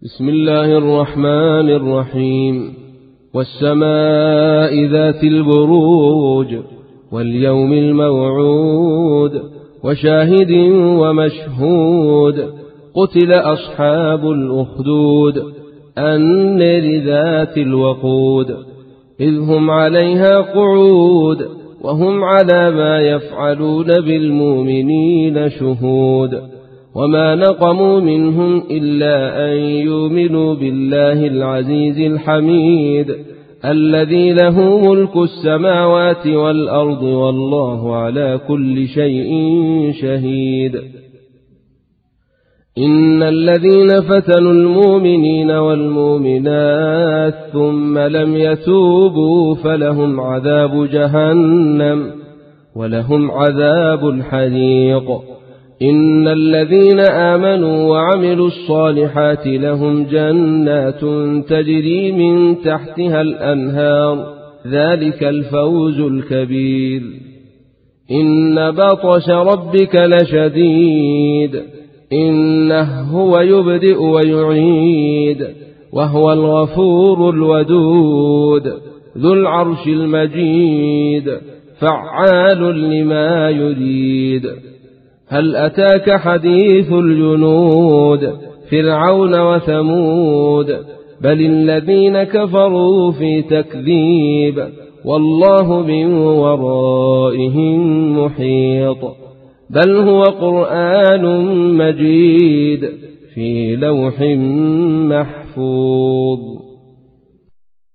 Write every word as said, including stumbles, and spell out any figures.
بسم الله الرحمن الرحيم. والسماء ذات البروج واليوم الموعود وشاهد ومشهود قتل أصحاب الأخدود النار ذات الوقود إذ هم عليها قعود وهم على ما يفعلون بالمؤمنين شهود وما نقموا منهم إلا أن يؤمنوا بالله العزيز الحميد الذي له ملك السماوات والأرض والله على كل شيء شهيد. إن الذين فتنوا المؤمنين والمؤمنات ثم لم يتوبوا فلهم عذاب جهنم ولهم عذاب الحريق. إن الذين آمنوا وعملوا الصالحات لهم جنات تجري من تحتها الأنهار ذلك الفوز الكبير. إن بطش ربك لشديد إنه هو يبدئ ويعيد وهو الغفور الودود ذو العرش المجيد فعال لما يريد. هل أتاك حديث الجنود فرعون وثمود بل الذين كفروا في تكذيب والله من ورائهم محيط. بل هو قرآن مجيد في لوح محفوظ.